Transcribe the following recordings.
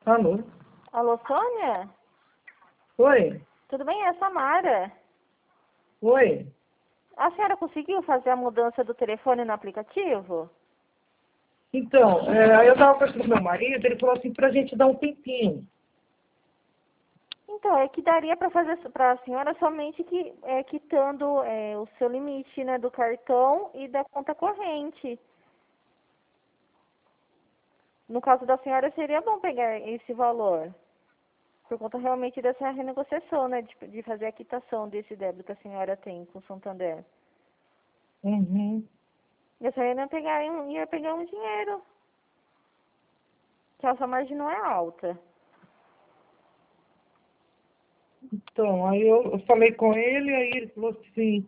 Alô? Alô, Sônia? Oi? Tudo bem? É a Samara. Oi? A senhora conseguiu fazer a mudança do telefone no aplicativo? Então, aí eu estava conversando com meu marido, ele falou assim, pra gente dar um tempinho. Então, é que daria para fazer para a senhora somente quitando o seu limite, né, do cartão e da conta corrente. No caso da senhora, seria bom pegar esse valor, por conta realmente dessa renegociação, né, de fazer a quitação desse débito que a senhora tem com o Santander. Uhum. E a senhora ia pegar um dinheiro, que a sua margem não é alta. Então, aí eu falei com ele, aí ele falou assim,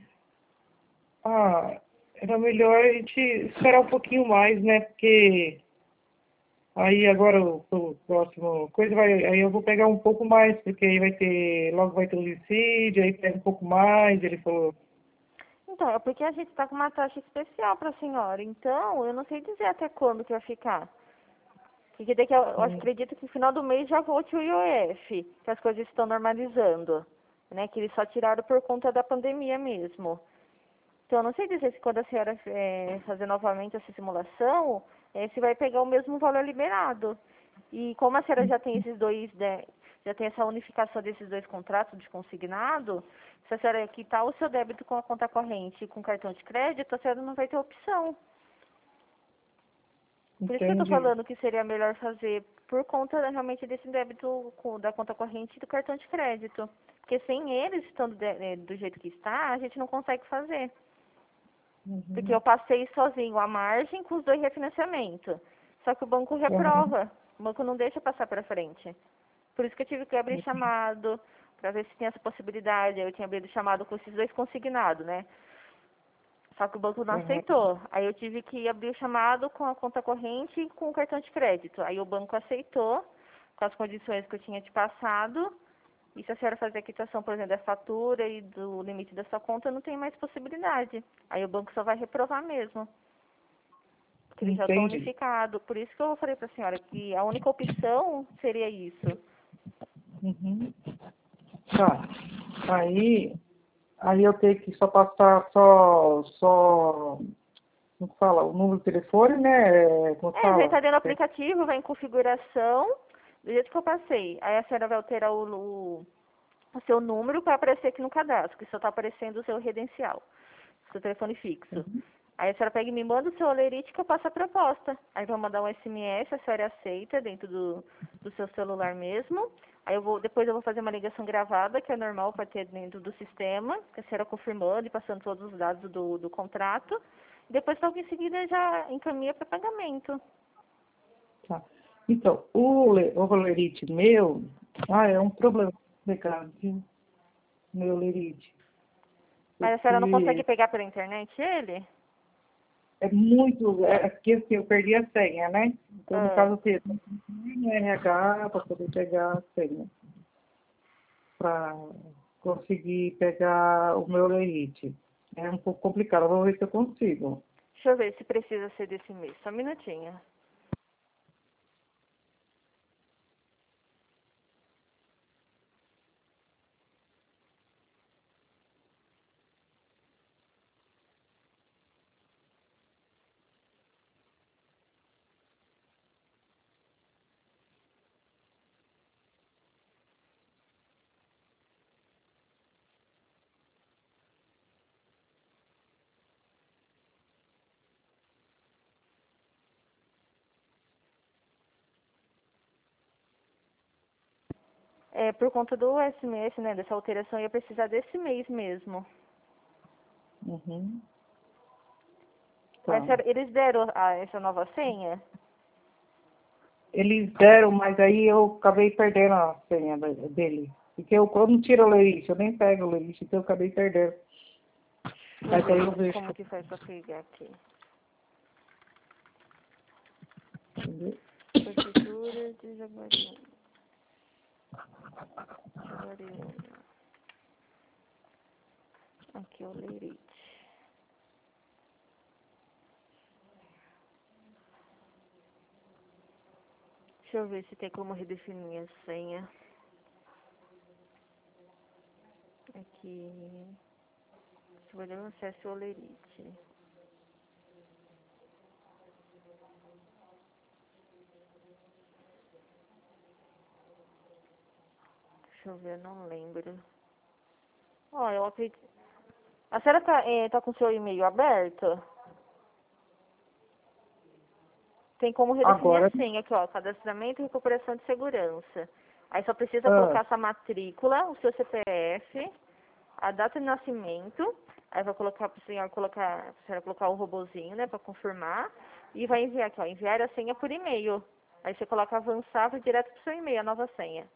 era melhor a gente esperar um pouquinho mais, né? Porque aí agora o próximo coisa aí eu vou pegar um pouco mais, porque aí logo vai ter o dissídio, aí pega um pouco mais, ele falou. Então, é porque a gente está com uma taxa especial para a senhora. Então, eu não sei dizer até quando que vai ficar. Porque daqui eu acredito que no final do mês já volte o IOF, que as coisas estão normalizando, né? Que eles só tiraram por conta da pandemia mesmo. Então, eu não sei dizer se quando a senhora fazer novamente essa simulação, se vai pegar o mesmo valor liberado. E como a senhora já tem esses dois, né, já tem essa unificação desses dois contratos de consignado, se a senhora quitar o seu débito com a conta corrente e com cartão de crédito, a senhora não vai ter opção. Por isso que eu estou Entendi. falando que seria melhor fazer por conta realmente desse débito da conta corrente e do cartão de crédito. Porque sem eles, estando do jeito que está, a gente não consegue fazer. Porque Uhum. eu passei sozinho a margem com os dois refinanciamentos. Só que o banco Uhum. reprova. O banco não deixa passar para frente. Por isso que eu tive que abrir chamado para ver se tinha essa possibilidade. Eu tinha abrido chamado com esses dois consignados, né? Só que o banco não Uhum. aceitou. Aí eu tive que abrir o chamado com a conta corrente e com o cartão de crédito. Aí o banco aceitou, com as condições que eu tinha te passado. E se a senhora fazer a quitação, por exemplo, da fatura e do limite da sua conta, não tem mais possibilidade. Aí o banco só vai reprovar mesmo, porque eles já estão Entendi. unificados. Por isso que eu falei para a senhora que a única opção seria isso. Uhum. Tá. Aí eu tenho que só passar como que fala, o número de telefone, né? Como que Vai fala? estar dentro do aplicativo, vai em configuração, do jeito que eu passei. Aí a senhora vai alterar o seu número para aparecer aqui no cadastro, que só está aparecendo o seu credencial, seu telefone fixo. Aí a senhora pega e me manda o seu olerite que eu passo a proposta. Aí vai mandar um SMS, a senhora aceita dentro do seu celular mesmo. Aí depois eu vou fazer uma ligação gravada, que é normal para ter dentro do sistema, que a senhora confirmando e passando todos os dados do contrato. Depois logo em seguida já encaminha para pagamento. Tá. Então, o rolerite meu, é um problema complicado, viu? Meu lerite. Mas a senhora não consegue Porque pegar pela internet ele? aqui assim, eu perdi a senha, né? Então, no Ah. caso, eu tenho que ir no RH para poder pegar a senha, para conseguir pegar o meu lerite. É um pouco complicado, vamos ver se eu consigo. Deixa eu ver se precisa ser desse mês. Só um minutinho. Por conta do SMS, né, dessa alteração, ia precisar desse mês mesmo. Uhum. Mas Tá. eles deram essa nova senha? Eles deram, mas aí eu acabei perdendo a senha dele. Porque eu não tiro o lerite, eu nem pego o lerite, então eu acabei perdendo. Deixa eu Mas aí ver eu vejo. como que faz pra pegar aqui. Entendeu? Prefeitura de Jaguariúna. Jaguariúna. Aqui é o Leirite. Deixa eu ver se tem como redefinir a senha. Aqui. Escolher o acesso ao Olerite. Deixa eu ver, eu não lembro. Ó, eu acredito. A senhora tá com o seu e-mail aberto? Tem como redefinir Agora, a senha aqui, ó. Cadastramento e recuperação de segurança. Aí só precisa ah, colocar sua matrícula, o seu CPF, a data de nascimento. Aí vai colocar pra senhora colocar o robozinho, né, pra confirmar. E vai enviar aqui, ó. Enviar a senha por e-mail. Aí você coloca avançar, vai direto pro seu e-mail, a nova senha.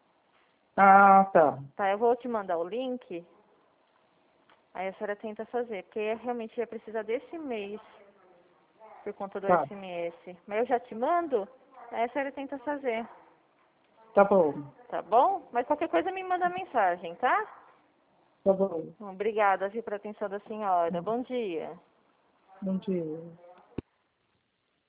tá. Tá, eu vou te mandar o link. Aí a senhora tenta fazer, porque realmente vai precisar desse mês, por conta do Tá, SMS. Mas eu já te mando, aí a senhora tenta fazer, tá bom. tá bom? Mas qualquer coisa me manda mensagem, tá? Tá bom. Obrigada, viu, pela atenção da senhora. Bom dia. Bom dia.